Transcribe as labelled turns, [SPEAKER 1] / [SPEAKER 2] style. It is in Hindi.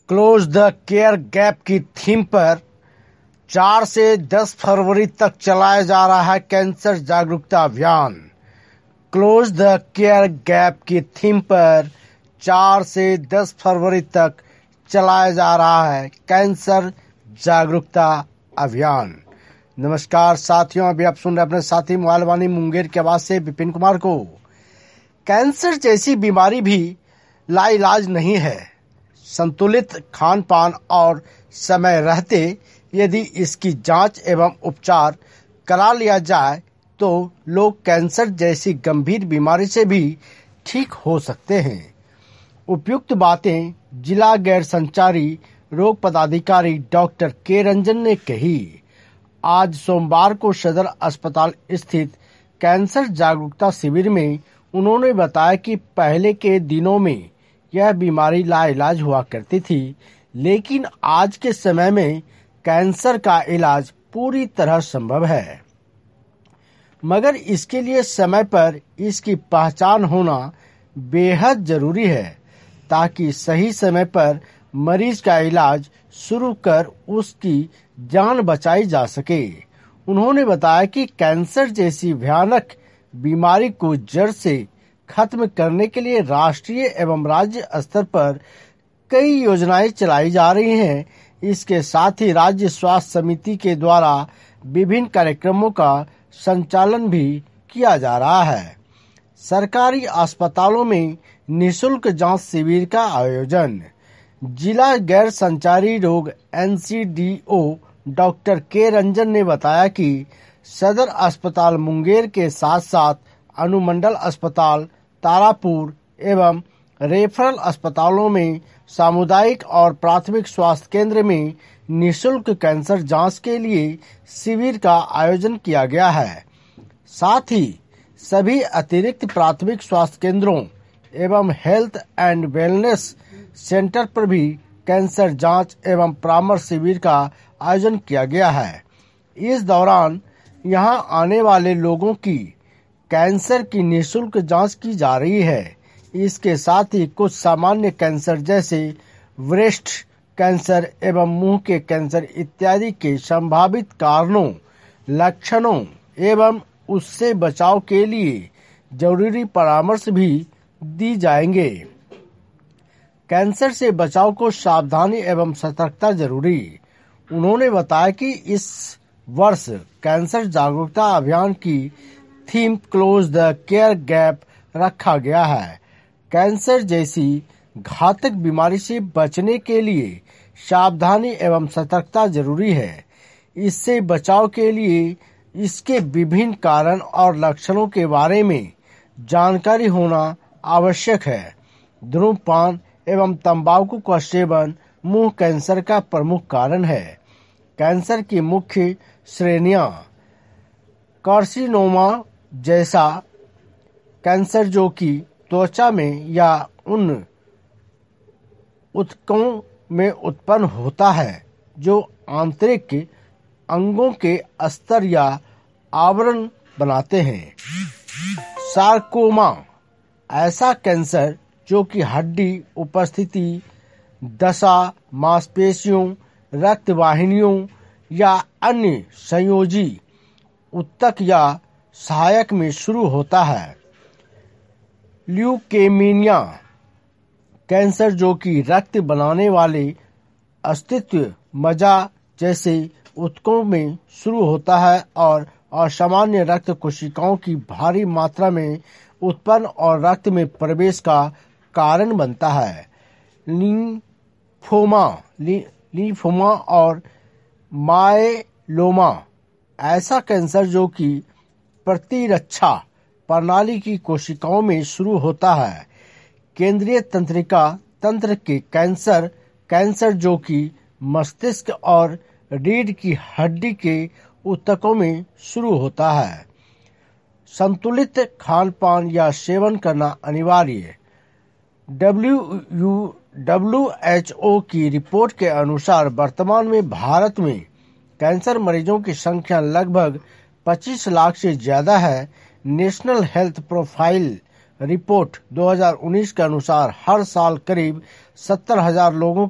[SPEAKER 1] क्लोज द केयर गैप की थीम पर 4 से 10 फरवरी तक चलाया जा रहा है कैंसर जागरूकता अभियान। क्लोज द केयर गैप की थीम पर 4 से 10 फरवरी तक चलाया जा रहा है कैंसर जागरूकता अभियान। नमस्कार साथियों, अभी आप सुन रहे अपने साथी मोबाइल वाणी मुंगेर की आवाज से विपिन कुमार को। कैंसर जैसी बीमारी भी लाइलाज नहीं है। संतुलित खान पान और समय रहते यदि इसकी जांच एवं उपचार करा लिया जाए तो लोग कैंसर जैसी गंभीर बीमारी से भी ठीक हो सकते हैं। उपयुक्त बातें जिला गैर संचारी रोग पदाधिकारी डॉक्टर के रंजन ने कही। आज सोमवार को सदर अस्पताल स्थित कैंसर जागरूकता शिविर में उन्होंने बताया कि पहले के दिनों में यह बीमारी लाइलाज हुआ करती थी, लेकिन आज के समय में कैंसर का इलाज पूरी तरह संभव है, मगर इसके लिए समय पर इसकी पहचान होना बेहद जरूरी है ताकि सही समय पर मरीज का इलाज शुरू कर उसकी जान बचाई जा सके। उन्होंने बताया कि कैंसर जैसी भयानक बीमारी को जड़ से खत्म करने के लिए राष्ट्रीय एवं राज्य स्तर पर कई योजनाएं चलाई जा रही हैं। इसके साथ ही राज्य स्वास्थ्य समिति के द्वारा विभिन्न कार्यक्रमों का संचालन भी किया जा रहा है। सरकारी अस्पतालों में निःशुल्क जांच शिविर का आयोजन। जिला गैर संचारी रोग NCDO डॉक्टर के रंजन ने बताया कि सदर अस्पताल मुंगेर के साथ साथ अनुमंडल अस्पताल तारापुर एवं रेफरल अस्पतालों में सामुदायिक और प्राथमिक स्वास्थ्य केंद्र में निःशुल्क कैंसर जांच के लिए शिविर का आयोजन किया गया है। साथ ही सभी अतिरिक्त प्राथमिक स्वास्थ्य केंद्रों एवं हेल्थ एंड वेलनेस सेंटर पर भी कैंसर जांच एवं परामर्श शिविर का आयोजन किया गया है। इस दौरान यहां आने वाले लोगों की कैंसर की निःशुल्क जांच की जा रही है। इसके साथ ही कुछ सामान्य कैंसर जैसे ब्रेस्ट कैंसर एवं मुंह के कैंसर इत्यादि के संभावित कारणों, लक्षणों एवं उससे बचाव के लिए जरूरी परामर्श भी दी जाएंगे। कैंसर से बचाव को सावधानी एवं सतर्कता जरूरी। उन्होंने बताया कि इस वर्ष कैंसर जागरूकता अभियान की theme close the care gap रखा गया है। कैंसर जैसी घातक बीमारी से बचने के लिए सावधानी एवं सतर्कता जरूरी है। इससे बचाव के लिए इसके विभिन्न कारण और लक्षणों के बारे में जानकारी होना आवश्यक है। धूम्रपान एवं तंबाकू का सेवन मुंह कैंसर का प्रमुख कारण है। कैंसर की मुख्य श्रेणियां कार्सिनोमा जैसा कैंसर जो कि त्वचा में या उन ऊतकों में उत्पन्न होता है जो आंतरिक अंगों के अस्तर या आवरण बनाते हैं। सार्कोमा ऐसा कैंसर जो कि हड्डी उपस्थिति, दशा, मांसपेशियों, रक्त वाहिनियों या अन्य संयोजी ऊतक या सहायक में शुरू होता है। ल्यूकेमिया कैंसर जो कि रक्त बनाने वाले अस्तित्व मज्जा जैसे ऊतकों में शुरू होता है और असामान्य रक्त कोशिकाओं की भारी मात्रा में उत्पन्न और रक्त में प्रवेश का कारण बनता है। लीम्फोमा और मायलोमा ऐसा कैंसर जो कि प्रतिरक्षा प्रणाली की कोशिकाओं में शुरू होता है। केंद्रीय तंत्रिका तंत्र के कैंसर जो कि मस्तिष्क और रीढ़ की हड्डी के ऊतकों में शुरू होता है। संतुलित खान पान या सेवन करना अनिवार्य। WHO की रिपोर्ट के अनुसार वर्तमान में भारत में कैंसर मरीजों की संख्या लगभग 25 लाख से ज्यादा है। नेशनल हेल्थ प्रोफाइल रिपोर्ट 2019 के अनुसार हर साल करीब 70,000 लोगों